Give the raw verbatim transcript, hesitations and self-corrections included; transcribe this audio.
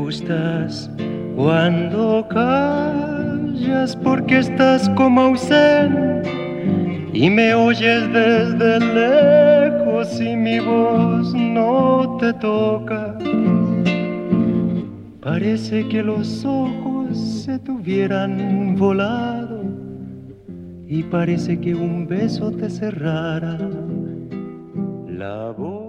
gustas cuando callas porque estás como ausente y me oyes desde lejos y mi voz no te toca. Parece que los ojos se te hubieran volado y parece que un beso te cerrara la boca.